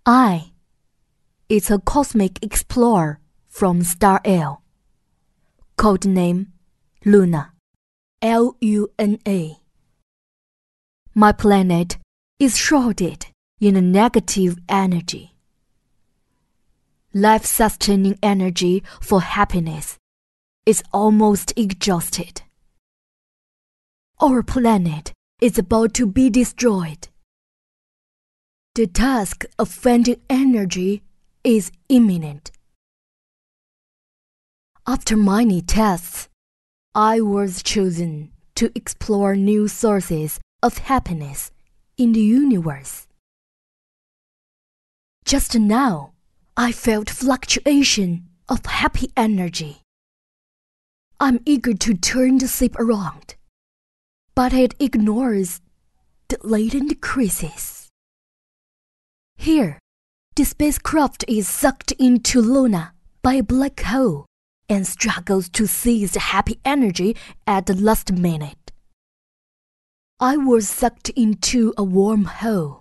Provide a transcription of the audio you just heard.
It's a cosmic explorer from Star L. Codename Luna. Luna. My planet is shrouded in a negative energy. Life-sustaining energy for happiness is almost exhausted. Our planet is about to be destroyed. The task of finding energy is imminent. After many tests, I was chosen to explore new sources of happiness in the universe. Just now, I felt fluctuation of happy energy. I'm eager to turn the ship around, but it ignores the latent crisis. Here, the spacecraft is sucked into Luna by a black hole and struggles to seize the happy energy at the last minute. I was sucked into a wormhole.